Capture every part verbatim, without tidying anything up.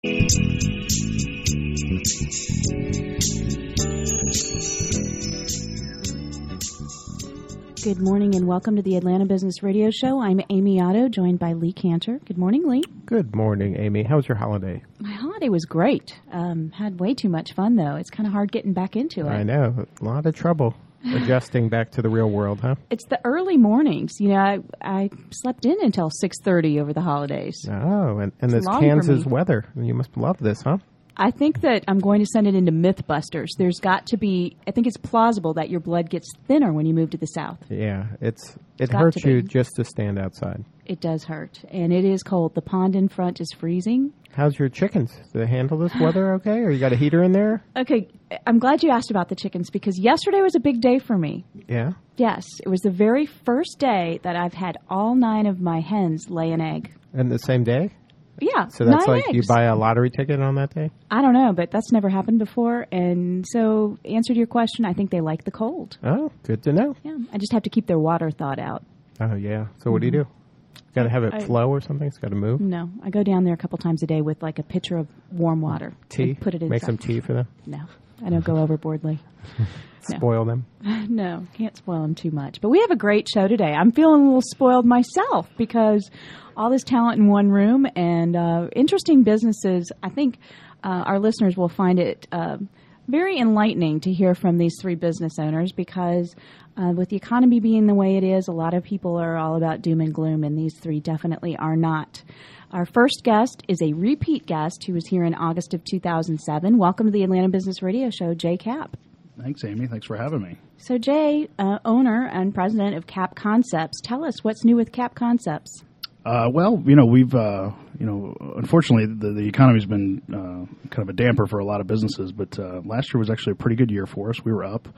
Good morning and welcome to the Atlanta Business Radio Show. I'm Amy Otto, joined by Lee Cantor. Good morning, Lee. Good morning, Amy. How was your holiday? My holiday was great. Um, had way too much fun, though. It's kind of hard getting back into it. I know. A lot of trouble adjusting back to the real world, huh? It's the early mornings. You know, I, I slept in until six thirty over the holidays. Oh, and, and this long for Kansas me. weather. You must love this, huh? I think that I'm going to send it into Mythbusters. There's got to be, I think it's plausible that your blood gets thinner when you move to the South. Yeah, it's it got hurts to you be. just to stand outside. It does hurt. And it is cold. The pond in front is freezing. How's your chickens? Do they handle this weather okay? Or you got a heater in there? Okay, I'm glad you asked about the chickens because yesterday was a big day for me. Yeah? Yes, it was the very first day that I've had all nine of my hens lay an egg. And the same day? Yeah, So that's nine like eggs. you buy a lottery ticket on that day? I don't know, but that's never happened before. And so, answer to your question, I think they like the cold. Oh, good to know. Yeah, I just have to keep their water thawed out. Oh, yeah. So what do you do? Got to have it I- flow or something? It's got to move? No, I go down there a couple times a day with like a pitcher of warm water. Tea? and Put it in. Make some tea for them? No, I don't go overboard, Lee. No. Spoil them? No, can't spoil them too much. But we have a great show today. I'm feeling a little spoiled myself because all this talent in one room and uh, interesting businesses. I think uh, our listeners will find it uh, very enlightening to hear from these three business owners because uh, with the economy being the way it is, a lot of people are all about doom and gloom, and these three definitely are not. Our first guest is a repeat guest who was here in August of two thousand seven. Welcome to the Atlanta Business Radio Show, Jay Cap. Thanks, Amy. Thanks for having me. So, Jay, uh, owner and president of Cap Concepts, tell us what's new with Cap Concepts. Uh, well, you know, we've, uh, you know, unfortunately, the, the economy's been uh, kind of a damper for a lot of businesses, but uh, last year was actually a pretty good year for us. We were up,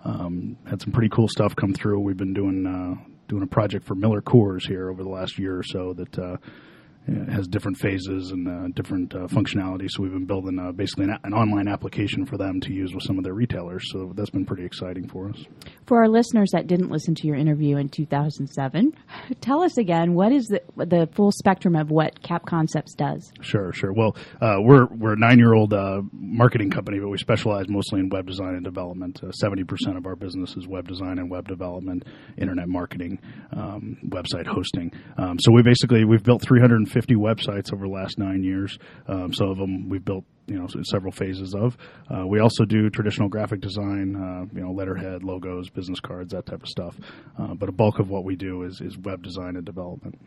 um, had some pretty cool stuff come through. We've been doing uh, doing a project for Miller Coors here over the last year or so that uh, it has different phases and uh, different uh, functionality. So we've been building uh, basically an, an online application for them to use with some of their retailers. So that's been pretty exciting for us. For our listeners that didn't listen to your interview in two thousand seven, tell us again, what is the, the full spectrum of what Cap Concepts does? Sure, sure. Well, uh, we're we're a nine-year-old uh, marketing company, but we specialize mostly in web design and development. Uh, seventy percent of our business is web design and web development, internet marketing, um, website hosting. Um, so we basically we've built three hundred fifty websites over the last nine years. Um, some of them we've built, you know, several phases of. Uh, we also do traditional graphic design, uh, you know, letterhead, logos, business cards, that type of stuff. Uh, but a bulk of what we do is, is web design and development.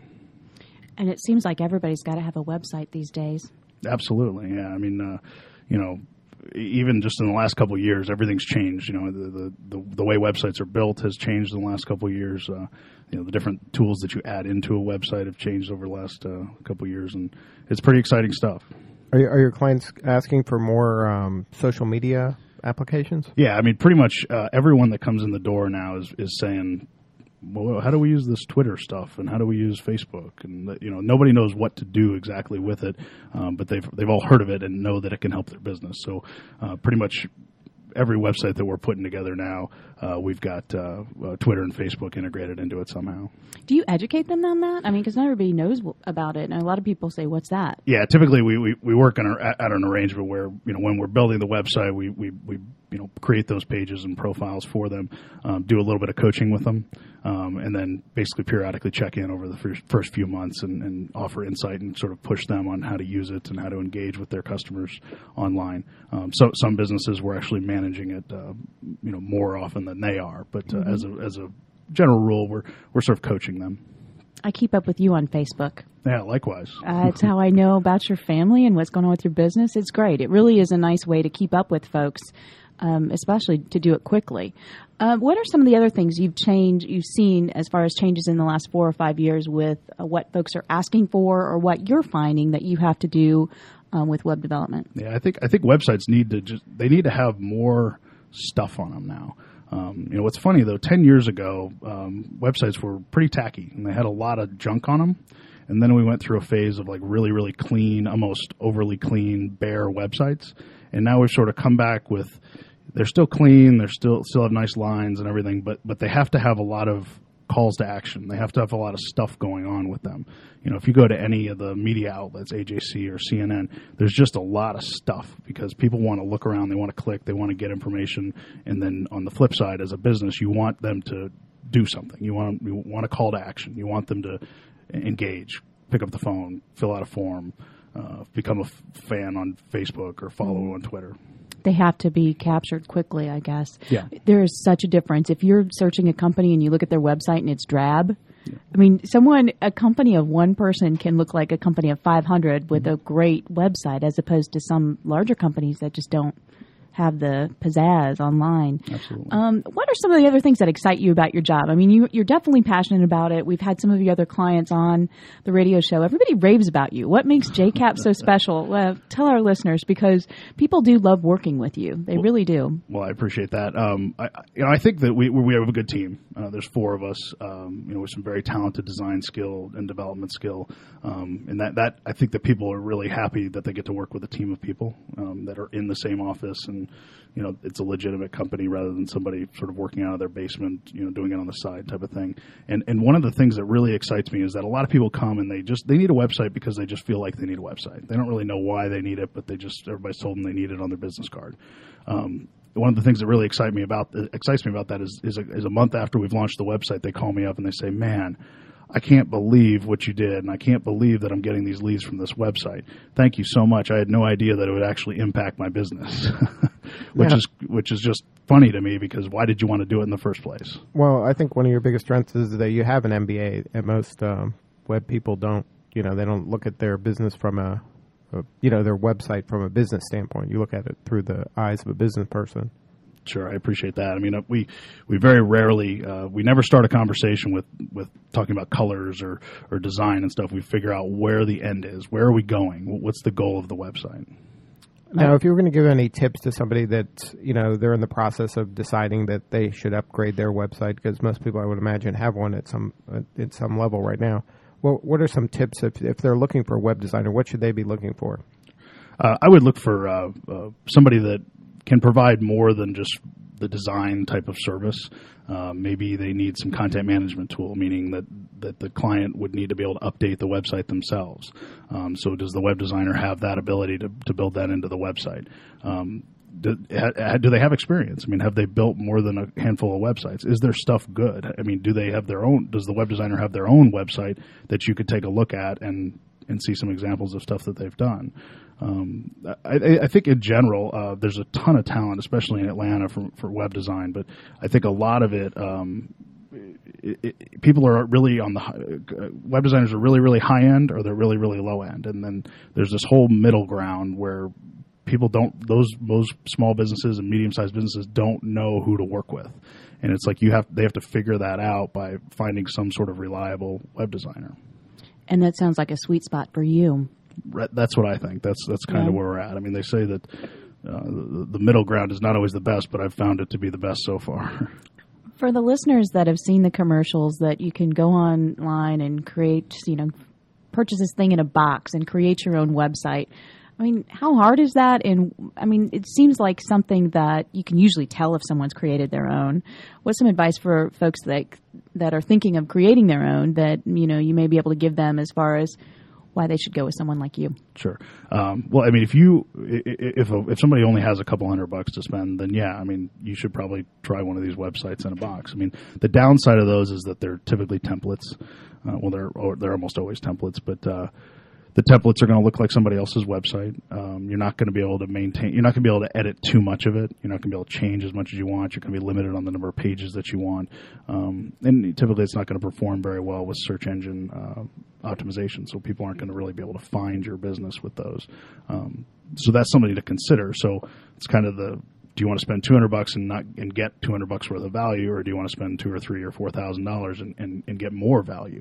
And it seems like everybody's got to have a website these days. Absolutely, yeah. I mean, uh, you know, even just in the last couple of years, everything's changed. You know, the the, the, the way websites are built has changed in the last couple of years. Uh, you know, the different tools that you add into a website have changed over the last uh, couple of years, and it's pretty exciting stuff. Are, you, are your clients asking for more um, social media applications? Yeah, I mean, pretty much uh, everyone that comes in the door now is, is saying, well, how do we use this Twitter stuff, and how do we use Facebook? And you know, nobody knows what to do exactly with it, um, but they've they've all heard of it and know that it can help their business. So, uh, pretty much every website that we're putting together now, uh, we've got uh, uh, Twitter and Facebook integrated into it somehow. Do you educate them on that? I mean, because not everybody knows w- about it, and a lot of people say, "What's that?" Yeah, typically we, we, we work on a, at an arrangement where, you know, when we're building the website, we, we, we you know create those pages and profiles for them, um, do a little bit of coaching with them, um, and then basically periodically check in over the first, first few months and, and offer insight and sort of push them on how to use it and how to engage with their customers online. Um, so some businesses we're actually managing it, uh, you know, more often than they are, but uh, mm-hmm. as a as a general rule, we're we're sort of coaching them. I keep up with you on Facebook. Yeah, likewise. Uh, it's how I know about your family and what's going on with your business. It's great. It really is a nice way to keep up with folks, um, especially to do it quickly. Uh, what are some of the other things you've changed, you've seen as far as changes in the last four or five years with uh, what folks are asking for or what you're finding that you have to do um, with web development? Yeah, I think I think websites need to just they need to have more stuff on them now. Um, you know, what's funny though, ten years ago, um, websites were pretty tacky and they had a lot of junk on them. And then we went through a phase of like really, really clean, almost overly clean, bare websites. And now we've sort of come back with, they're still clean, they're still still have nice lines and everything, but but they have to have a lot of calls to action. They have to have a lot of stuff going on with them. You know, if you go to any of the media outlets, A J C or C N N, there's just a lot of stuff because people want to look around, they want to click, they want to get information, and then on the flip side, as a business, you want them to do something. You want you want a call to action. You want them to engage, pick up the phone, fill out a form, uh, become a f- fan on Facebook or follow mm-hmm. on Twitter. They have to be captured quickly, I guess. Yeah. There is such a difference. If you're searching a company and you look at their website and it's drab, yeah. I mean, someone, a company of one person can look like a company of five hundred with mm-hmm. a great website as opposed to some larger companies that just don't have the pizzazz online. Absolutely. Um, what are some of the other things that excite you about your job? I mean, you, you're definitely passionate about it. We've had some of your other clients on the radio show. Everybody raves about you. What makes J CAP so special? Uh, tell our listeners, because people do love working with you. They well, really do. Well, I appreciate that. Um, I, you know, I think that we we have a good team. Uh, there's four of us. Um, you know, with some very talented design skill and development skill, um, and that that I think that people are really happy that they get to work with a team of people um, that are in the same office and. You know, it's a legitimate company rather than somebody sort of working out of their basement, you know, doing it on the side type of thing. And and one of the things that really excites me is that a lot of people come and they just they need a website because they just feel like they need a website. They don't really know why they need it, but they just everybody's told them they need it on their business card. Um, one of the things that really excite me about excites me about that is is a, is a month after we've launched the website, they call me up and they say, "Man, I can't believe what you did, and I can't believe that I'm getting these leads from this website. Thank you so much. I had no idea that it would actually impact my business," which yeah. is which is just funny to me because why did you want to do it in the first place? Well, I think one of your biggest strengths is that you have an M B A, and most um, web people don't. You know, they don't look at their business from a, a, you know, their website from a business standpoint. You look at it through the eyes of a business person. Sure, I appreciate that. I mean, uh, we we very rarely, uh, we never start a conversation with, with talking about colors or, or design and stuff. We figure out where the end is. Where are we going? What's the goal of the website? Now, if you were going to give any tips to somebody that, you know, they're in the process of deciding that they should upgrade their website, because most people, I would imagine, have one at some at some level right now. Well, what are some tips if, if they're looking for a web designer? What should they be looking for? Uh, I would look for uh, uh, somebody that can provide more than just the design type of service. Uh, maybe they need some content management tool, meaning that, that the client would need to be able to update the website themselves. Um, so does the web designer have that ability to, to build that into the website? Um, do, ha, do they have experience? I mean, have they built more than a handful of websites? Is their stuff good? I mean, do they have their own, does the web designer have their own website that you could take a look at and, and see some examples of stuff that they've done? Um, I, I think in general, uh, there's a ton of talent, especially in Atlanta for, for web design, but I think a lot of it, um, it, it, people are really on the uh, web designers are really, really high end or they're really, really low end. And then there's this whole middle ground where people don't, those, most small businesses and medium sized businesses don't know who to work with. And it's like you have, they have to figure that out by finding some sort of reliable web designer. And that sounds like a sweet spot for you. That's what I think. That's that's kind yeah. of where we're at. I mean, they say that uh, the, the middle ground is not always the best, but I've found it to be the best so far. For the listeners that have seen the commercials, that you can go online and create, you know, purchase this thing in a box and create your own website. I mean, how hard is that? And I mean, it seems like something that you can usually tell if someone's created their own. What's some advice for folks that that are thinking of creating their own that, you know, you may be able to give them as far as why they should go with someone like you? Sure. Um, well, I mean, if you if a, if somebody only has a couple hundred bucks to spend, then yeah, I mean, you should probably try one of these websites in a box. I mean, the downside of those is that they're typically templates. Uh, well, they're they're almost always templates, but uh, the templates are going to look like somebody else's website. Um, you're not going to be able to maintain. You're not going to be able to edit too much of it. You're not going to be able to change as much as you want. You're going to be limited on the number of pages that you want, um, and typically it's not going to perform very well with search engine uh, optimization. So people aren't going to really be able to find your business with those. Um, so that's something to consider. So it's kind of the. Do you want to spend two hundred bucks and not and get two hundred bucks worth of value, or do you want to spend two or three or four thousand dollars and, and and get more value?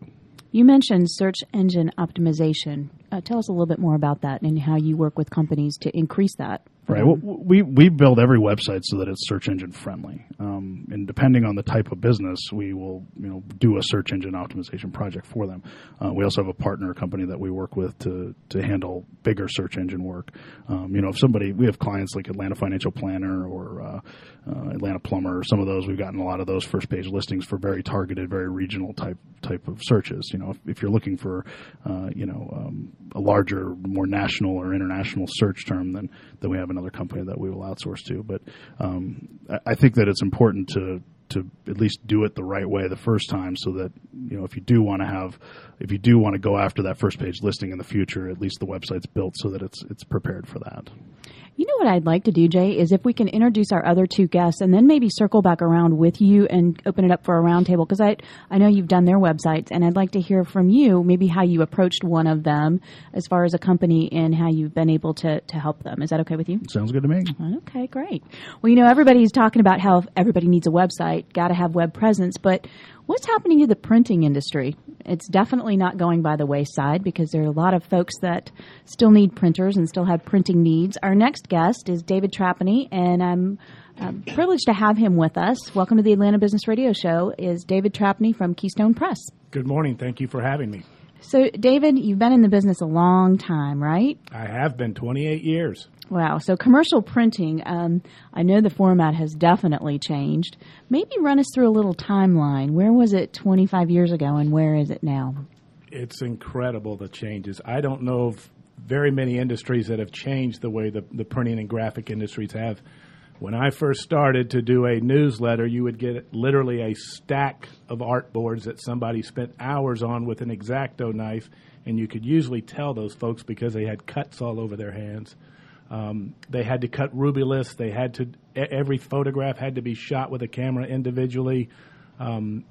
You mentioned search engine optimization. Uh, tell us a little bit more about that and how you work with companies to increase that. Right. Well, we we build every website so that it's search engine friendly, um, and depending on the type of business, we will you know do a search engine optimization project for them. Uh, we also have a partner company that we work with to to handle bigger search engine work. Um, you know, if somebody we have clients like Atlanta Financial Planner or uh, uh, Atlanta Plumber, or some of those, we've gotten a lot of those first page listings for very targeted, very regional type type of searches. You know, if, if you're looking for uh, you know um, a larger, more national or international search term, then then we have another company that we will outsource to. But um, I, I think that it's important to to at least do it the right way the first time, so that you know if you do want to have if you do want to go after that first page listing in the future, at least the website's built so that it's it's prepared for that. You know what I'd like to do, Jay, is if we can introduce our other two guests and then maybe circle back around with you and open it up for a roundtable, because I I know you've done their websites, and I'd like to hear from you maybe how you approached one of them as far as a company and how you've been able to, to help them. Is that okay with you? Sounds good to me. Okay, great. Well, you know, everybody's talking about how everybody needs a website, got to have web presence, but what's happening to the printing industry? It's definitely not going by the wayside, because there are a lot of folks that still need printers and still have printing needs. Our next guest is David Trapani, and I'm uh, privileged to have him with us. Welcome to the Atlanta Business Radio Show. Is David Trapani from Keystone Press. Good morning. Thank you for having me. So, David, you've been in the business a long time, right? I have been twenty-eight years. Wow. So commercial printing, um, I know the format has definitely changed. Maybe run us through a little timeline. Where was it twenty-five years ago, and where is it now? It's incredible, the changes. I don't know of very many industries that have changed the way the, the printing and graphic industries have. When I first started to do a newsletter, you would get literally a stack of artboards that somebody spent hours on with an X-Acto knife, and you could usually tell those folks because they had cuts all over their hands. Um, they had to cut Rubyliths. They had to, every photograph had to be shot with a camera individually. Um,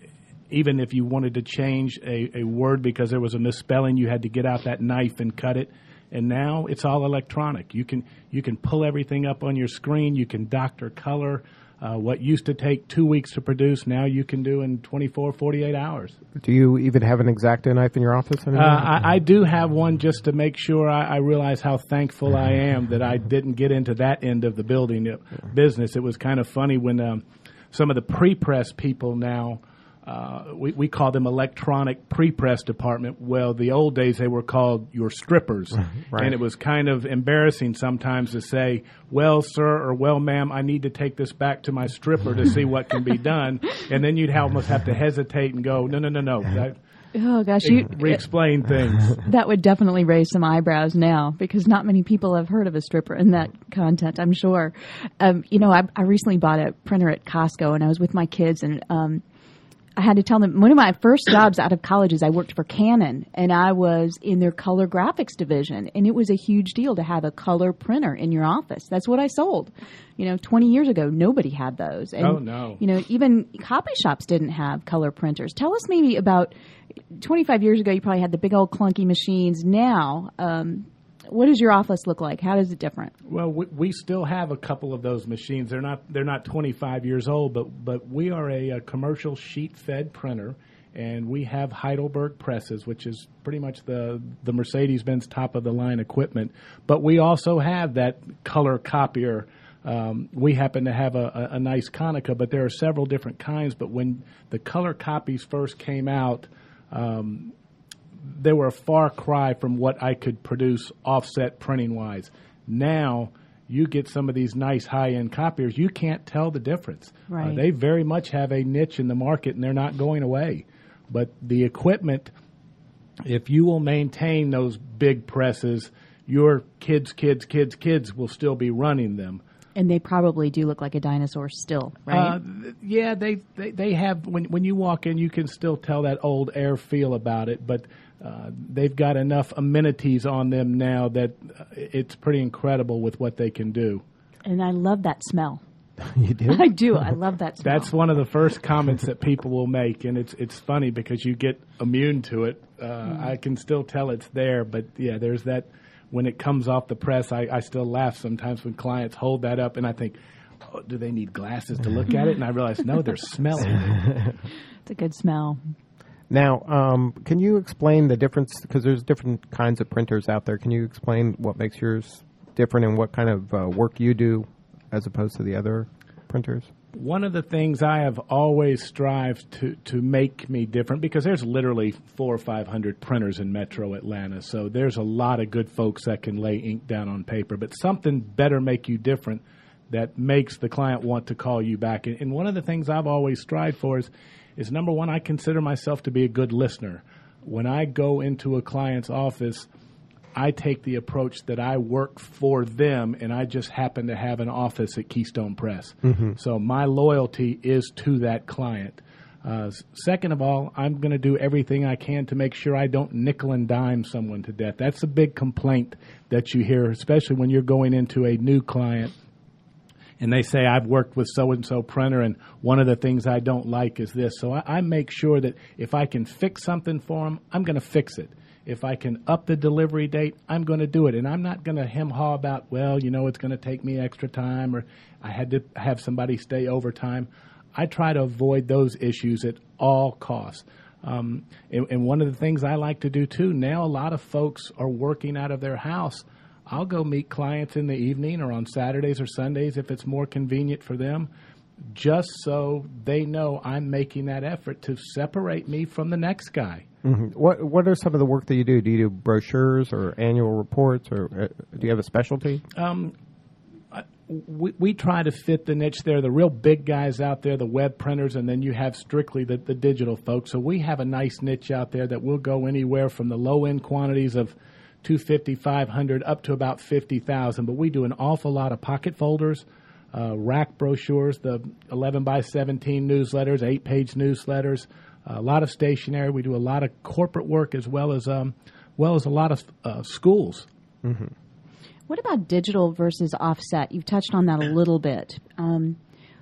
even if you wanted to change a, a word because there was a misspelling, you had to get out that knife and cut it. And now it's all electronic. You can you can pull everything up on your screen. You can doctor color. Uh, what used to take two weeks to produce, now you can do in twenty-four, forty-eight hours. Do you even have an X-Acto knife in your office anymore? Uh, I, I do have one, just to make sure I, I realize how thankful I am that I didn't get into that end of the building business. It was kind of funny when um, some of the pre-press people now, uh, we, we call them electronic pre-press department. Well, the old days they were called your strippers. Right. And it was kind of embarrassing sometimes to say, well, sir, or well, ma'am, I need to take this back to my stripper to see what can be done. And then you'd almost have to hesitate and go, no, no, no, no. That, Oh, gosh. You, re-explain things. That would definitely raise some eyebrows now, because not many people have heard of a stripper in that content, I'm sure. Um, you know, I, I recently bought a printer at Costco, and I was with my kids, and um, I had to tell them, one of my first jobs out of college is I worked for Canon, and I was in their color graphics division, and it was a huge deal to have a color printer in your office. That's what I sold. You know, twenty years ago, nobody had those. And, oh, no. You know, even copy shops didn't have color printers. Tell us maybe about twenty-five years ago, you probably had the big old clunky machines. Now, um, what does your office look like? How is it different? Well, we, we still have a couple of those machines. They're not they're not twenty-five years old, but but we are a, a commercial sheet-fed printer, and we have Heidelberg presses, which is pretty much the the Mercedes-Benz top-of-the-line equipment. But we also have that color copier. Um, we happen to have a, a, a nice Konica, but there are several different kinds. But when the color copies first came out, um, they were a far cry from what I could produce offset printing-wise. Now, you get some of these nice high-end copiers, you can't tell the difference. Right. Uh, they very much have a niche in the market, and they're not going away. But the equipment, if you will maintain those big presses, your kids, kids, kids, kids will still be running them. And they probably do look like a dinosaur still, right? Uh, yeah, they, they they have. When when you walk in, you can still tell that old air feel about it. But uh, they've got enough amenities on them now that it's pretty incredible with what they can do. And I love that smell. You do? I do. I love that smell. That's one of the first comments that people will make, and it's it's funny because you get immune to it. Uh, mm. I can still tell it's there, but yeah, there's that. When it comes off the press, I, I still laugh sometimes when clients hold that up, and I think, oh, do they need glasses to look at it? And I realize, no, they're smelling. It's a good smell. Now, um, can you explain the difference? Because there's different kinds of printers out there. Can you explain what makes yours different and what kind of uh, work you do as opposed to the other printers? One of the things I have always strived to, to make me different, because there's literally four or five hundred printers in Metro Atlanta, so there's a lot of good folks that can lay ink down on paper. But something better make you different that makes the client want to call you back. And one of the things I've always strived for is, is number one, I consider myself to be a good listener. When I go into a client's office, I take the approach that I work for them, and I just happen to have an office at Keystone Press. Mm-hmm. So my loyalty is to that client. Uh, second of all, I'm going to do everything I can to make sure I don't nickel and dime someone to death. That's a big complaint that you hear, especially when you're going into a new client and they say, I've worked with so-and-so printer, and one of the things I don't like is this. So I, I make sure that if I can fix something for them, I'm going to fix it. If I can up the delivery date, I'm going to do it. And I'm not going to hem-haw about, well, you know, it's going to take me extra time, or I had to have somebody stay overtime. I try to avoid those issues at all costs. Um, and, and one of the things I like to do, too, now a lot of folks are working out of their house. I'll go meet clients in the evening or on Saturdays or Sundays if it's more convenient for them, just so they know I'm making that effort to separate me from the next guy. Mm-hmm. What What are some of the work that you do? Do you do brochures or annual reports, or uh, do you have a specialty? Um, I, we, we try to fit the niche there. The real big guys out there, the web printers, and then you have strictly the, the digital folks. So we have a nice niche out there that will go anywhere from the low-end quantities of two hundred fifty, five hundred up to about fifty thousand. But we do an awful lot of pocket folders, uh, rack brochures, the eleven by seventeen newsletters, eight-page newsletters, a lot of stationery. We do a lot of corporate work as well as um, well as a lot of uh, schools. Mm-hmm. What about digital versus offset? You've touched on that a little bit. Um,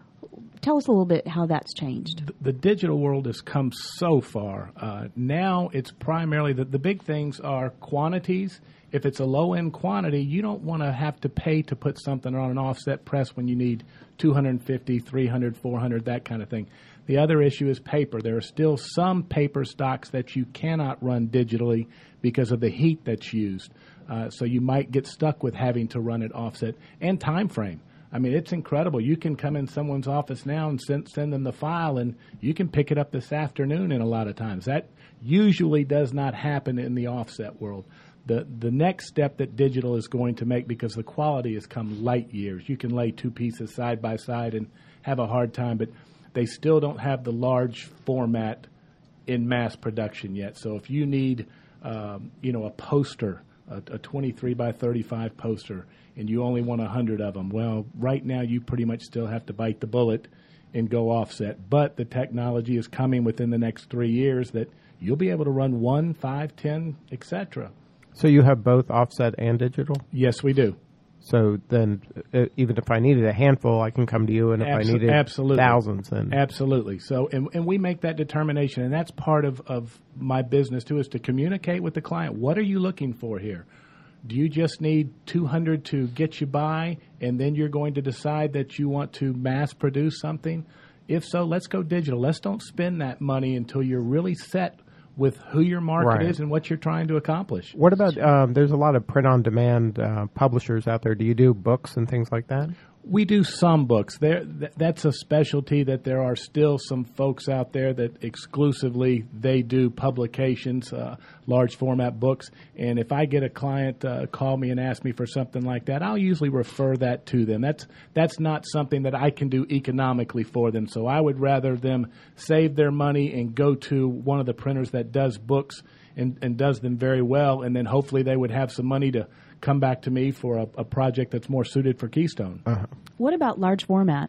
tell us a little bit how that's changed. The, the digital world has come so far. Uh, now it's primarily the, the big things are quantities. If it's a low-end quantity, you don't want to have to pay to put something on an offset press when you need two hundred fifty, three hundred, four hundred, that kind of thing. The other issue is paper. There are still some paper stocks that you cannot run digitally because of the heat that's used. Uh, so you might get stuck with having to run it offset. And time frame. I mean, it's incredible. You can come in someone's office now and send, send them the file, and you can pick it up this afternoon in a lot of times. That usually does not happen in the offset world. The the next step that digital is going to make, because the quality has come light years. You can lay two pieces side by side and have a hard time, but they still don't have the large format in mass production yet. So if you need, um, you know, a poster, a, a twenty-three by thirty-five poster, and you only want one hundred of them, well, right now you pretty much still have to bite the bullet and go offset. But the technology is coming within the next three years that you'll be able to run one, five, ten, et cetera. So you have both offset and digital? Yes, we do. So then, uh, even if I needed a handful, I can come to you, and if Absol- I needed absolutely. thousands, then absolutely. So, and, and we make that determination, and that's part of, of my business too, is to communicate with the client. What are you looking for here? Do you just need two hundred to get you by, and then you're going to decide that you want to mass produce something? If so, let's go digital. Let's don't spend that money until you're really set with who your market Right. is and what you're trying to accomplish. What about, um, there's a lot of print-on-demand uh, publishers out there. Do you do books and things like that? We do some books. There, th- that's a specialty that there are still some folks out there that exclusively they do publications, uh, large format books. And if I get a client uh, call me and ask me for something like that, I'll usually refer that to them. That's that's not something that I can do economically for them. So I would rather them save their money and go to one of the printers that does books and, and does them very well, and then hopefully they would have some money to come back to me for a, a project that's more suited for Keystone. Uh-huh. What about large format?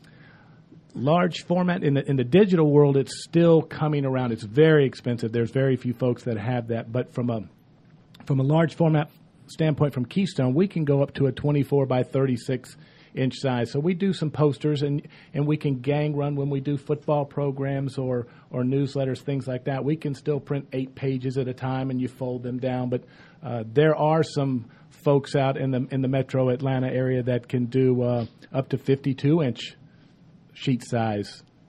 Large format in the in the digital world, it's still coming around. It's very expensive. There's very few folks that have that. But from a from a large format standpoint, from Keystone, we can go up to a twenty-four by thirty-six inch size. So we do some posters, and and we can gang run when we do football programs or or newsletters, things like that. We can still print eight pages at a time, and you fold them down. But uh, there are some folks out in the in the Metro Atlanta area that can do uh, up to fifty-two inch sheet size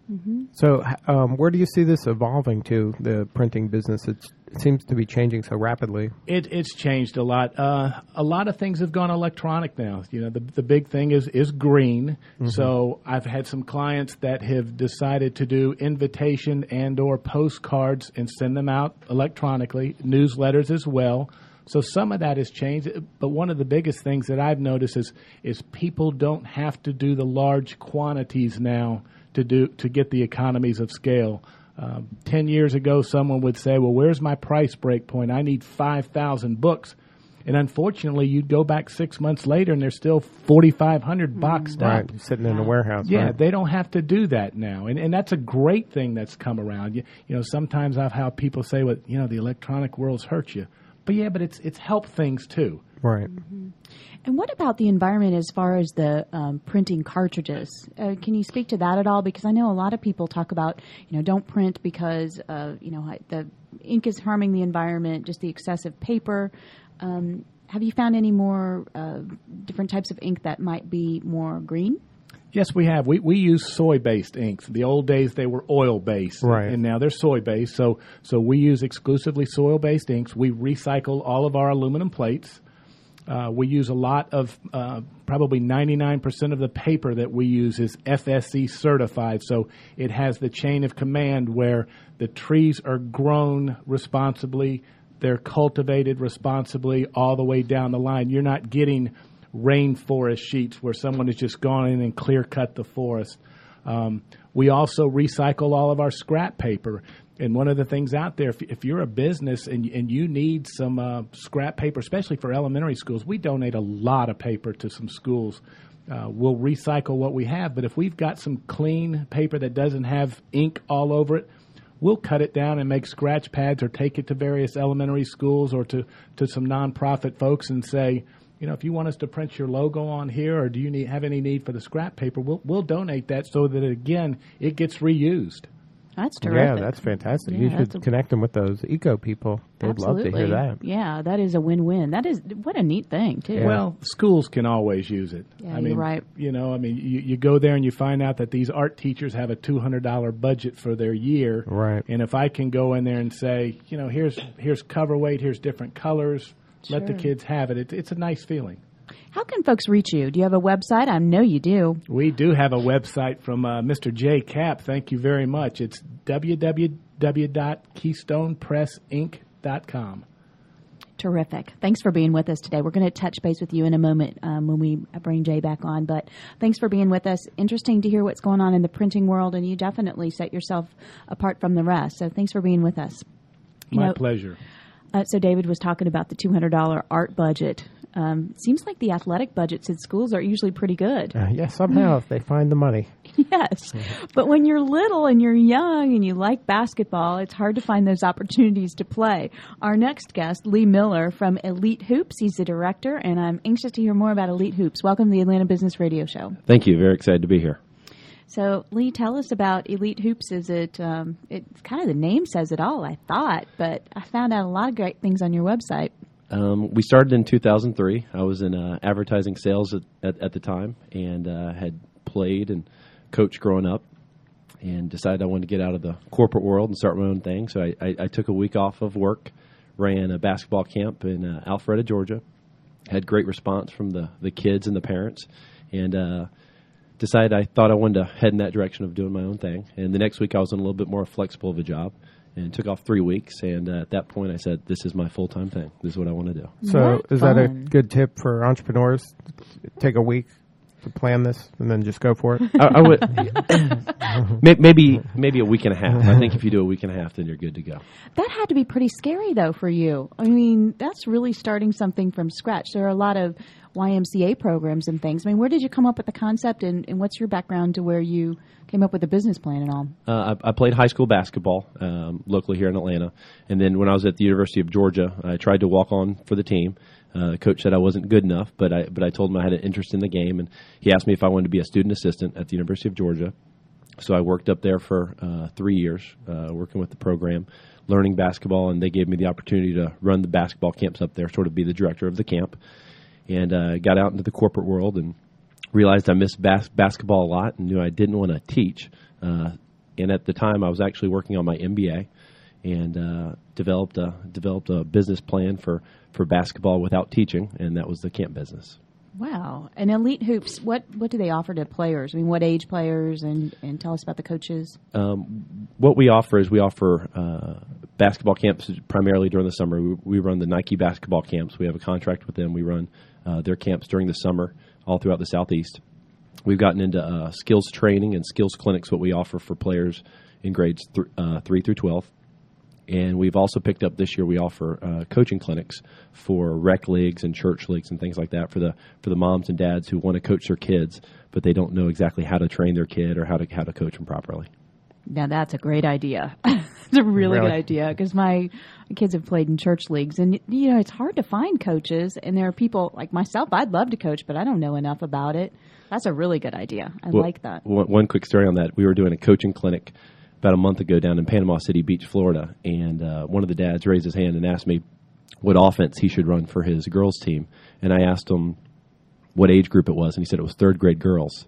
Mm-hmm. So, um, where do you see this evolving to, the printing business? It's, it seems to be changing so rapidly. It, it's changed a lot. Uh, a lot of things have gone electronic now. You know, the the big thing is is green. Mm-hmm. So I've had some clients that have decided to do invitation and or postcards and send them out electronically, newsletters as well. So some of that has changed. But one of the biggest things that I've noticed is is people don't have to do the large quantities now to do to get the economies of scale. Um, ten years ago, someone would say, well, where's my price break point? I need five thousand books. And unfortunately, you'd go back six months later, and there's still forty-five hundred boxed right, up. sitting in a warehouse. Yeah, right? They don't have to do that now. And and that's a great thing that's come around. You, you know, sometimes I've had people say, well, you know, the electronic world's hurt you. But, yeah, but it's it's helped things, too. Right. Mm-hmm. And what about the environment as far as the um, printing cartridges? Uh, can you speak to that at all? Because I know a lot of people talk about, you know, don't print because, uh, you know, the ink is harming the environment, just the excessive paper. Um, have you found any more uh, different types of ink that might be more green? Yes, we have. We we use soy-based inks. The old days they were oil-based, right. and now they're soy-based. So so we use exclusively soil-based inks. We recycle all of our aluminum plates. Uh, we use a lot of, uh, probably ninety-nine percent of the paper that we use is F S C certified. So it has the chain of command where the trees are grown responsibly, they're cultivated responsibly all the way down the line. You're not getting rainforest sheets where someone has just gone in and clear cut the forest. Um, we also recycle all of our scrap paper. And one of the things out there, if, if you're a business and, and you need some uh, scrap paper, especially for elementary schools, we donate a lot of paper to some schools. Uh, we'll recycle what we have. But if we've got some clean paper that doesn't have ink all over it, we'll cut it down and make scratch pads or take it to various elementary schools or to, to some nonprofit folks and say, you know, if you want us to print your logo on here or do you need, have any need for the scrap paper, we'll, we'll donate that so that, again, it gets reused. That's terrific. Yeah, that's fantastic. Yeah, you should a, connect them with those eco people. They'd absolutely. love to hear that. Yeah, that is a win-win. That is what a neat thing, too. Yeah. Well, schools can always use it. Yeah, I you're mean, right. You know, I mean, you, you go there and you find out that these art teachers have a two hundred dollars budget for their year. Right. And if I can go in there and say, you know, here's here's cover weight, here's different colors, sure. let the kids have it. it. It's a nice feeling. How can folks reach you? Do you have a website? I know you do. We do have a website from uh, Mister J. Cap. Thank you very much. It's w w w dot keystone press ink dot com. Terrific. Thanks for being with us today. We're going to touch base with you in a moment um, when we bring Jay back on. But thanks for being with us. Interesting to hear what's going on in the printing world, and you definitely set yourself apart from the rest. So thanks for being with us. You My know, pleasure. Uh, so David was talking about the two hundred dollars art budget. Um, seems like the athletic budgets in schools are usually pretty good. Uh, yeah, somehow if they find the money. Yes. But when you're little and you're young and you like basketball, it's hard to find those opportunities to play. Our next guest, Lee Miller from Elite Hoops. He's the director, and I'm anxious to hear more about Elite Hoops. Welcome to the Atlanta Business Radio Show. Thank you. Very excited to be here. So, Lee, tell us about Elite Hoops. Is it, um, it's kind of the name says it all, I thought, but I found out a lot of great things on your website. Um, we started in two thousand three. I was in uh, advertising sales at, at, at the time and uh, had played and coached growing up and decided I wanted to get out of the corporate world and start my own thing. So I, I, I took a week off of work, ran a basketball camp in uh, Alpharetta, Georgia, had great response from the, the kids and the parents, and uh, decided I thought I wanted to head in that direction of doing my own thing. And the next week I was in a little bit more flexible of a job. And took off three weeks, and uh, at that point I said, this is my full-time thing. This is what I want to do. So What is that a fun. good tip for entrepreneurs? Take a week to plan this and then just go for it? I, I would May- maybe maybe a week and a half. I think if you do a week and a half, then you're good to go. That had to be pretty scary, though, for you. I mean, that's really starting something from scratch. There are a lot of Y M C A programs and things. I mean, where did you come up with the concept, and, and what's your background to where you came up with the business plan and all? Uh, I, I played high school basketball um, locally here in Atlanta, and then when I was at the University of Georgia, I tried to walk on for the team. Uh, the coach said I wasn't good enough, but I but I told him I had an interest in the game, and he asked me if I wanted to be a student assistant at the University of Georgia. So I worked up there for uh, three years, uh, working with the program, learning basketball, and they gave me the opportunity to run the basketball camps up there, sort of be the director of the camp, and uh, got out into the corporate world and realized I missed bas- basketball a lot and knew I didn't want to teach. Uh, and at the time, I was actually working on my M B A, and uh, developed a developed a business plan for, for basketball without teaching, and that was the camp business. Wow. And Elite Hoops, what, what do they offer to players? I mean, what age players, and, and tell us about the coaches. Um, what we offer is we offer uh, basketball camps primarily during the summer. We, we run the Nike basketball camps. We have a contract with them. We run uh, their camps during the summer all throughout the Southeast. We've gotten into uh, skills training and skills clinics, what we offer for players in grades th- uh, three through twelve. And we've also picked up this year, we offer uh, coaching clinics for rec leagues and church leagues and things like that for the for the moms and dads who want to coach their kids, but they don't know exactly how to train their kid or how to how to coach them properly. Now, that's a great idea. It's a really, Really? good idea, because my kids have played in church leagues, and, you know, it's hard to find coaches, and there are people like myself, I'd love to coach, but I don't know enough about it. That's a really good idea. I Well, like that. One, one quick story on that. We were doing a coaching clinic about a month ago down in Panama City Beach, Florida, and uh, one of the dads raised his hand and asked me what offense he should run for his girls team. And I asked him what age group it was, and he said it was third grade girls.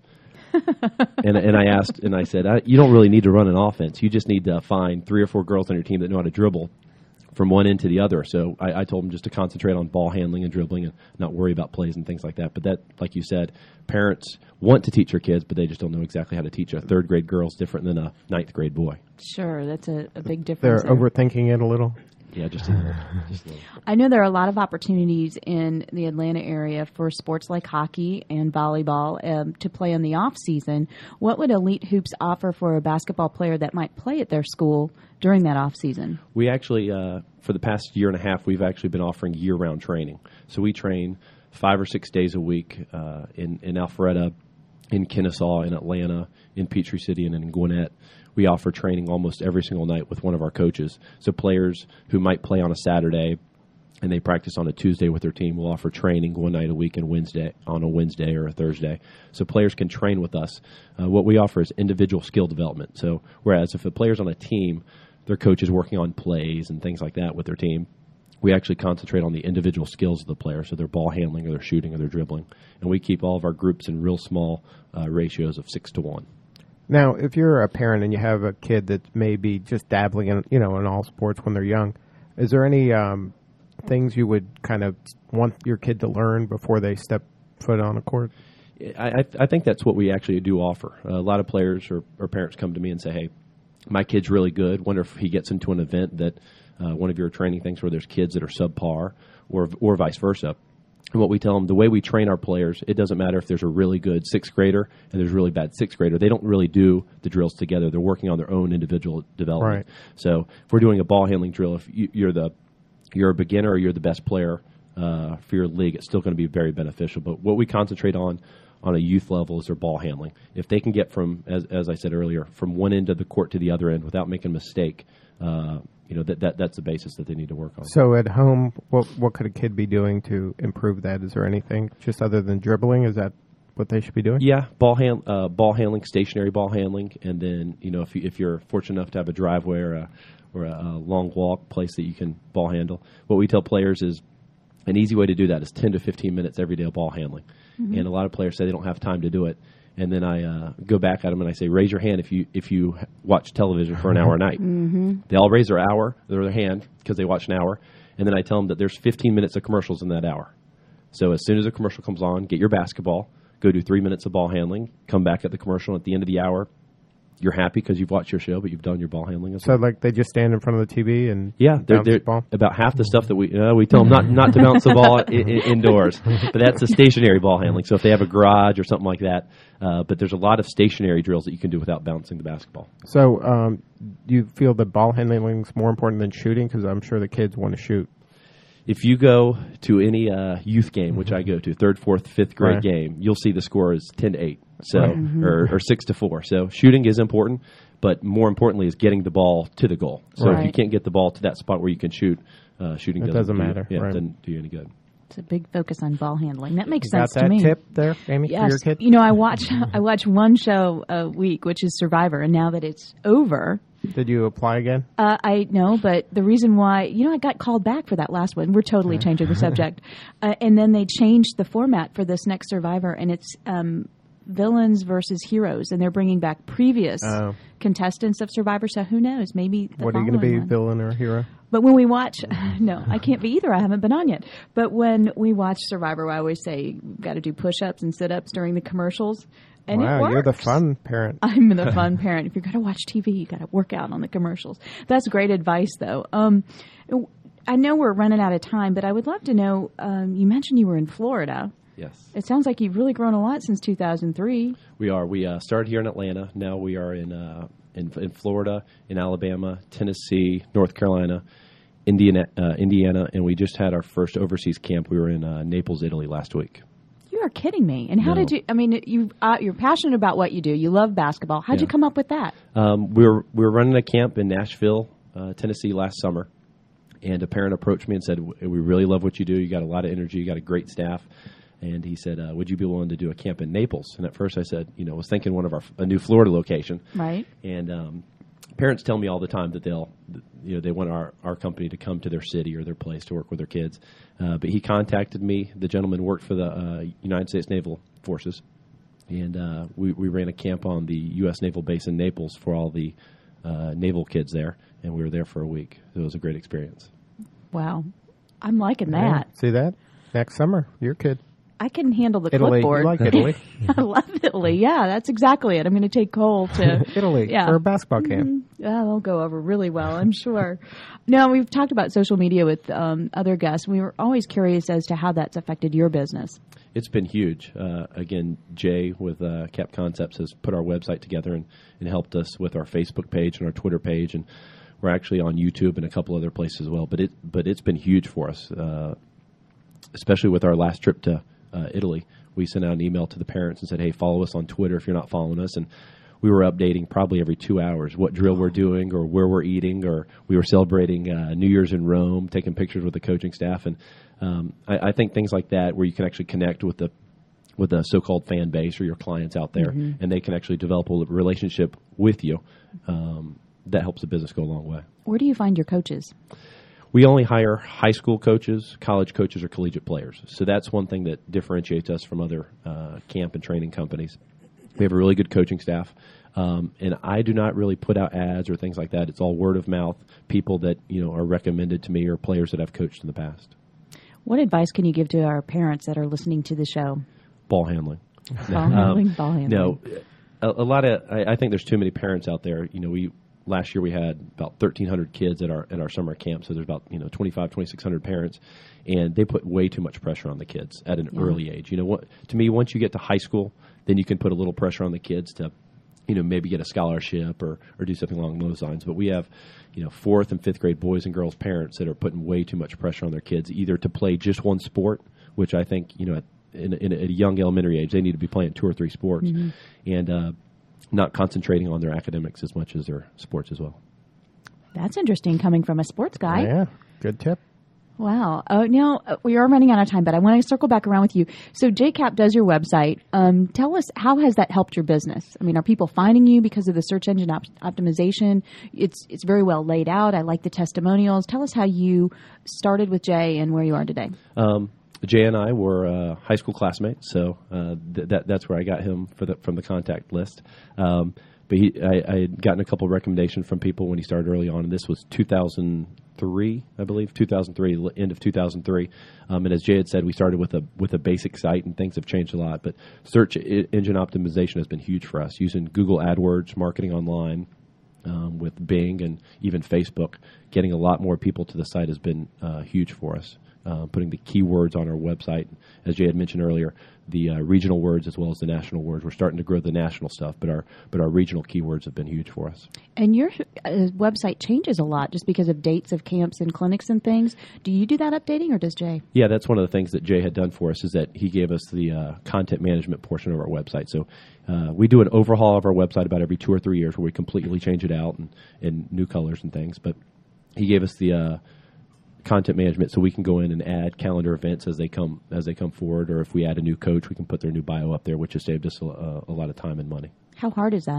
and and I asked, and I said, I, you don't really need to run an offense. You just need to find three or four girls on your team that know how to dribble from one end to the other. So I, I told him just to concentrate on ball handling and dribbling and not worry about plays and things like that. But that, like you said, parents want to teach their kids, but they just don't know exactly how to teach a third grade girl is different than a ninth grade boy. Sure, that's a, a big They're difference. there. overthinking it a little. Yeah, just a little. Just a little. I know there are a lot of opportunities in the Atlanta area for sports like hockey and volleyball um, to play in the off season. What would Elite Hoops offer for a basketball player that might play at their school during that off season? We actually, uh, for the past year and a half, we've actually been offering year-round training. So we train five or six days a week uh, in, in Alpharetta, in Kennesaw, in Atlanta, in Peachtree City, and in Gwinnett. We offer training almost every single night with one of our coaches. So players who might play on a Saturday and they practice on a Tuesday with their team, we'll offer training one night a week and Wednesday on a Wednesday or a Thursday. So players can train with us. Uh, what we offer is individual skill development. So whereas if a player's on a team, their coach is working on plays and things like that with their team, we actually concentrate on the individual skills of the player, so their ball handling or their shooting or their dribbling. And we keep all of our groups in real small uh, ratios of six to one. Now, if you're a parent and you have a kid that may be just dabbling in, you know, in all sports when they're young, is there any um, things you would kind of want your kid to learn before they step foot on a court? I, I, I think that's what we actually do offer. Uh, a lot of players or, or parents come to me and say, hey, my kid's really good. Wonder if he gets into an event that uh, one of your training things where there's kids that are subpar or or vice versa. And what we tell them, the way we train our players, it doesn't matter if there's a really good sixth grader and there's a really bad sixth grader. They don't really do the drills together. They're working on their own individual development. Right. So if we're doing a ball handling drill, if you, you're the you're a beginner or you're the best player uh, for your league, it's still going to be very beneficial. But what we concentrate on on a youth level is their ball handling. If they can get from, as, as I said earlier, from one end of the court to the other end without making a mistake, uh, you know, that, that that's the basis that they need to work on. So at home, what what could a kid be doing to improve that? Is there anything just other than dribbling? Is that what they should be doing? Yeah, ball hand, uh, ball handling, stationary ball handling, and then you know if you, if you're fortunate enough to have a driveway or a or a, a long walk place that you can ball handle, what we tell players is an easy way to do that is ten to fifteen minutes every day of ball handling. Mm-hmm. And a lot of players say they don't have time to do it. And then I uh, go back at them and I say, raise your hand if you if you watch television for an hour a night. Mm-hmm. They all raise their hour, their hand, because they watch an hour. And then I tell them that there's fifteen minutes of commercials in that hour. So as soon as a commercial comes on, get your basketball, go do three minutes of ball handling, come back at the commercial. And at the end of the hour, you're happy because you've watched your show, but you've done your ball handling as So well. like they just stand in front of the T V and Yeah, they're, bounce they're the ball? about half the stuff that we uh, we tell them not not to bounce the ball I- I- indoors, but that's the stationary ball handling. So if they have a garage or something like that, uh, but there's a lot of stationary drills that you can do without bouncing the basketball. So um, do you feel that ball handling is more important than shooting? Because I'm sure the kids want to shoot. If you go to any uh, youth game, which I go to, third, fourth, fifth grade Right. game, you'll see the score is ten to eight, so Right. or, or six to four. So shooting is important, but more importantly is getting the ball to the goal. So if you Right. can't get the ball to that spot where you can shoot, uh, shooting It doesn't, doesn't do you- matter, Yeah, right. it doesn't do you any good. It's a big focus on ball handling. That makes You got sense that to me. tip there, Amy, for Yes, your kid? you know, I watch I watch one show a week, which is Survivor, and now that it's over, Did you apply again? uh, I know. But the reason why, you know, I got called back for that last one. We're totally changing the subject, uh, and then they changed the format for this next Survivor, and it's um, villains versus heroes, and they're bringing back previous Oh. contestants of Survivor. So who knows? Maybe the What are you going to following be, one. villain or hero? But when we watch, no, I can't be either. I haven't been on yet. But when we watch Survivor, I always say you've got to do push-ups and sit-ups during the commercials. And Wow, it works. you're the fun parent. I'm the fun parent. If you're going to watch T V, you got to work out on the commercials. That's great advice, though. Um, I know we're running out of time, but I would love to know. Um, you mentioned you were in Florida. Yes. It sounds like you've really grown a lot since two thousand three. We are. We uh, started here in Atlanta. Now we are in, uh, in in Florida, in Alabama, Tennessee, North Carolina, Indiana, uh, Indiana, and we just had our first overseas camp. We were in uh, Naples, Italy last week. You are kidding me. And how No. did you? I mean, you uh, you're passionate about what you do. You love basketball. How'd Yeah. you come up with that? Um, we were we were running a camp in Nashville, uh, Tennessee last summer, and a parent approached me and said, "We really love what you do. You got a lot of energy. You got a great staff." And he said, uh, "Would you be willing to do a camp in Naples?" And at first, I said, "You know, I was thinking one of our a new Florida location." Right. And um, parents tell me all the time that they'll, you know, they want our, our company to come to their city or their place to work with their kids. Uh, but he contacted me. The gentleman worked for the uh, United States Naval Forces, and uh, we, we ran a camp on the U S Naval Base in Naples for all the uh, naval kids there, and we were there for a week. It was a great experience. Wow. I'm liking Yeah. that. See that? Next summer, your kid. I can handle the Italy. clipboard. You like Italy? I love Italy. Yeah, that's exactly it. I'm going to take Cole to Italy Yeah. for a basketball camp. Yeah, they'll go over really well, I'm sure. Now, we've talked about social media with um, other guests. We were always curious as to how that's affected your business. It's been huge. Uh, again, Jay with uh, Cap Concepts has put our website together and, and helped us with our Facebook page and our Twitter page, and we're actually on YouTube and a couple other places as well. But it but it's been huge for us, uh, especially with our last trip to uh, Italy. We sent out an email to the parents and said, "Hey, follow us on Twitter if you're not following us." And we were updating probably every two hours what drill we're doing or where we're eating, or we were celebrating uh, New Year's in Rome, taking pictures with the coaching staff. And um, I, I think things like that, where you can actually connect with the with the so-called fan base or your clients out there, Mm-hmm. and they can actually develop a relationship with you, um, that helps the business go a long way. Where do you find your coaches? We only hire high school coaches, college coaches, or collegiate players. So that's one thing that differentiates us from other uh, camp and training companies. We have a really good coaching staff, um, and I do not really put out ads or things like that. It's all word of mouth, people that you know are recommended to me or players that I've coached in the past. What advice can you give to our parents that are listening to the show? Ball handling. Ball handling, ball handling. No, a, a lot of I, I think there's too many parents out there. You know, we last year we had about thirteen hundred kids at our at our summer camp, so there's about you know twenty-five, twenty-six hundred parents, and they put way too much pressure on the kids at an Yeah. early age. You know what? To me, once you get to high school, then you can put a little pressure on the kids to, you know, maybe get a scholarship or or do something along those lines. But we have, you know, fourth and fifth grade boys and girls parents that are putting way too much pressure on their kids, either to play just one sport, which I think you know at in, in a, at a young elementary age they need to be playing two or three sports, Mm-hmm. and uh, not concentrating on their academics as much as their sports as well. That's interesting coming from a sports guy. Yeah, good tip. Wow. Oh, now uh, we are running out of time, but I want to circle back around with you. So J CAP does your website. Um, tell us, how has that helped your business? I mean, are people finding you because of the search engine op- optimization? It's it's very well laid out. I like the testimonials. Tell us how you started with Jay and where you are today. Um, Jay and I were uh, high school classmates, so uh, th- that that's where I got him for the, from the contact list. Um, but he, I, I had gotten a couple of recommendations from people when he started early on, and this was two thousand three, I believe, two thousand three, end of two thousand three. Um, and as Jay had said, we started with a with a basic site, and things have changed a lot. But search I- engine optimization has been huge for us, using Google AdWords, marketing online, um, with Bing, and even Facebook. Getting a lot more people to the site has been uh, huge for us. Uh, putting the keywords on our website. As Jay had mentioned earlier, the uh, regional words as well as the national words. We're starting to grow the national stuff, but our but our regional keywords have been huge for us. And your uh, website changes a lot just because of dates of camps and clinics and things. Do you do that updating, or does Jay? Yeah, that's one of the things that Jay had done for us, is that he gave us the uh, content management portion of our website. So uh, we do an overhaul of our website about every two or three years where we completely change it out and in new colors and things. But he gave us the uh, content management so we can go in and add calendar events as they come as they come forward, or if we add a new coach, we can put their new bio up there, which has saved us a, a lot of time and money. How hard is that?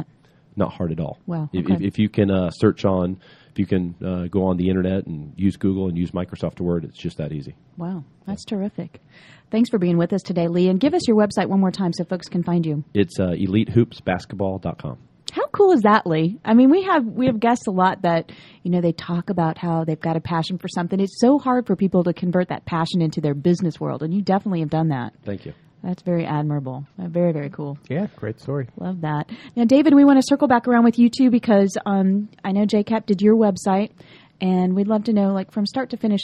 not hard at all. Wow, If, okay. if, if you can uh, search on, if you can uh, go on the internet and use Google and use Microsoft Word, it's just that easy. Wow, that's terrific. Thanks for being with us today, Lee. And give us your website one more time so folks can find you. It's uh, elite hoops basketball dot com. How cool is that, Lee? I mean, we have we have guests a lot that, you know, they talk about how they've got a passion for something. It's so hard for people to convert that passion into their business world, and you definitely have done that. Thank you. That's very admirable. Uh, very, very cool. Yeah, great story. Love that. Now, David, we want to circle back around with you, too, because um, I know J CAP did your website, and we'd love to know, like, from start to finish,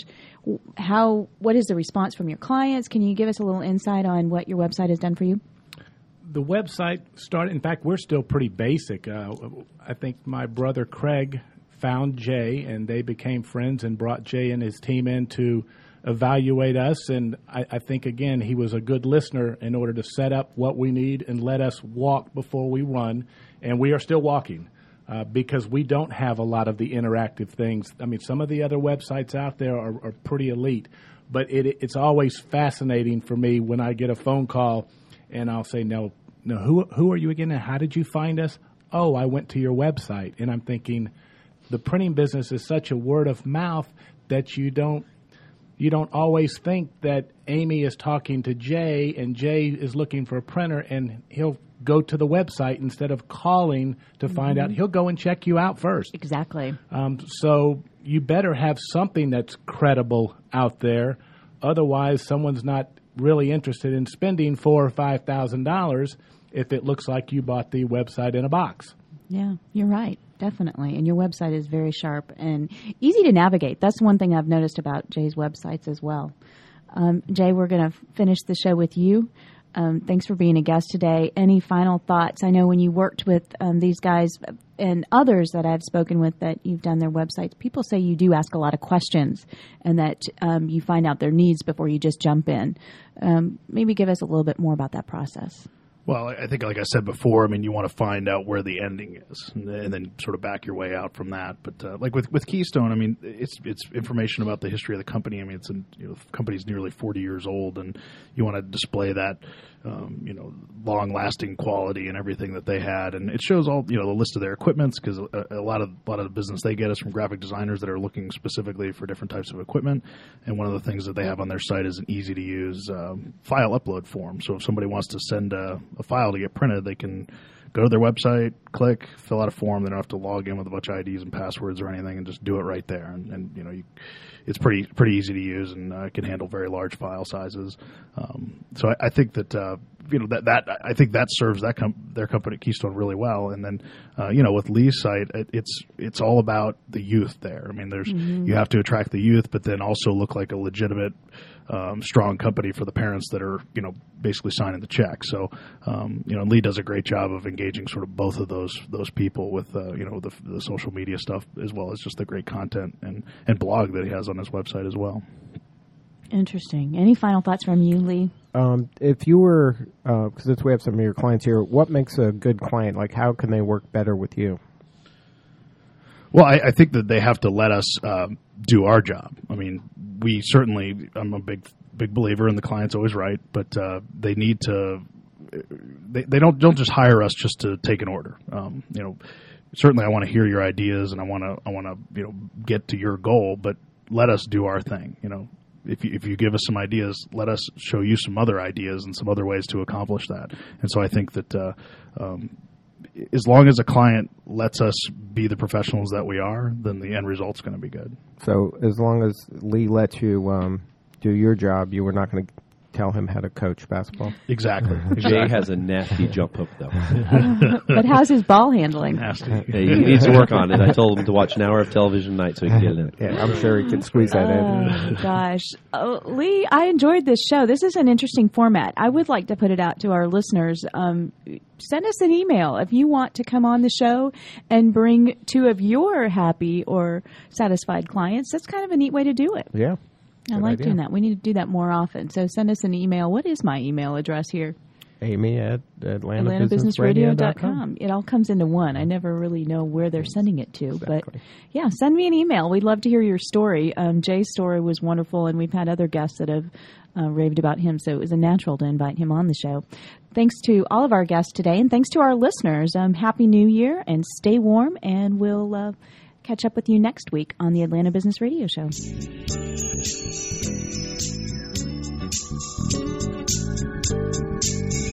how what is the response from your clients? Can you give us a little insight on what your website has done for you? The website started, in fact, we're still pretty basic. Uh, I think my brother Craig found Jay, and they became friends and brought Jay and his team in to evaluate us. And I, I think, again, he was a good listener in order to set up what we need and let us walk before we run. And we are still walking uh, because we don't have a lot of the interactive things. I mean, some of the other websites out there are, are pretty elite, but it, it's always fascinating for me when I get a phone call and I'll say, no, no, who who are you again and how did you find us? Oh, I went to your website. And I'm thinking the printing business is such a word of mouth that you don't you don't always think that Amy is talking to Jay and Jay is looking for a printer and he'll go to the website instead of calling to find out. He'll go and check you out first. Exactly. Um, so you better have something that's credible out there. Otherwise, someone's not really interested in spending four or five thousand dollars if it looks like you bought the website in a box. Yeah, you're right. Definitely. And your website is very sharp and easy to navigate. That's one thing I've noticed about Jay's websites as well. Um, Jay, we're going to finish the show with you. Um, thanks for being a guest today. Any final thoughts? I know when you worked with um, these guys and others that I've spoken with that you've done their websites, people say you do ask a lot of questions and that um, you find out their needs before you just jump in. Um, maybe give us a little bit more about that process. Well, I think, like I said before, I mean, you want to find out where the ending is, and, and then sort of back your way out from that. But uh, like with, with Keystone, I mean, it's it's information about the history of the company. I mean, it's a, you know, the company's nearly forty years old, and you want to display that, um, you know, long-lasting quality and everything that they had. And it shows all, you know, the list of their equipments because a, a lot of a lot of the business they get is from graphic designers that are looking specifically for different types of equipment. And one of the things that they have on their site is an easy-to-use um, file upload form. So if somebody wants to send a a file to get printed, they can go to their website, click, fill out a form. They don't have to log in with a bunch of I Ds and passwords or anything, and just do it right there. And, and you know, you, it's pretty pretty easy to use, and uh, can handle very large file sizes. Um, so I, I think that uh, you know that that I think that serves that com- their company Keystone really well. And then uh, you know, with Lee's site, it, it's it's all about the youth there. I mean, there's mm-hmm. you have to attract the youth, but then also look like a legitimate, Um, strong company for the parents that are, you know, basically signing the check. So, um, you know, Lee does a great job of engaging sort of both of those those people with, uh, you know, the, the social media stuff as well as just the great content and, and blog that he has on his website as well. Interesting. Any final thoughts from you, Lee? Um, if you were, uh, since we have some of your clients here, what makes a good client? Like, how can they work better with you? Well, I, I think that they have to let us um, do our job. I mean, we certainly, I'm a big big believer in the client's always right, but uh, they need to, they, they don't don't just hire us just to take an order. Um, you know, certainly I want to hear your ideas and I want to I want to you know get to your goal, but let us do our thing. You know, if you, if you give us some ideas, let us show you some other ideas and some other ways to accomplish that. And so I think that. Uh, um, As long as a client lets us be the professionals that we are, then the end result's going to be good. So as long as Lee lets you um, do your job, you were not going to tell him how to coach basketball? Exactly. Jay has a nasty jump hook, though. But how's his ball handling? Nasty. Yeah, he needs to work on it. I told him to watch an hour of television a night so he can get it in. Yeah, I'm sure he could squeeze that in. Oh, gosh. Oh, Lee, I enjoyed this show. This is an interesting format. I would like to put it out to our listeners. Um, send us an email if you want to come on the show and bring two of your happy or satisfied clients. That's kind of a neat way to do it. Yeah. I Good like idea. doing that. We need to do that more often. So send us an email. What is my email address here? Amy at atlanta atlanta business radio dot com. com. It all comes into one. I never really know where they're sending it to. Exactly. But, yeah, send me an email. We'd love to hear your story. Um, Jay's story was wonderful, and we've had other guests that have uh, raved about him, so it was a natural to invite him on the show. Thanks to all of our guests today, and thanks to our listeners. Um, Happy New Year, and stay warm, and we'll uh, catch up with you next week on the Atlanta Business Radio Show.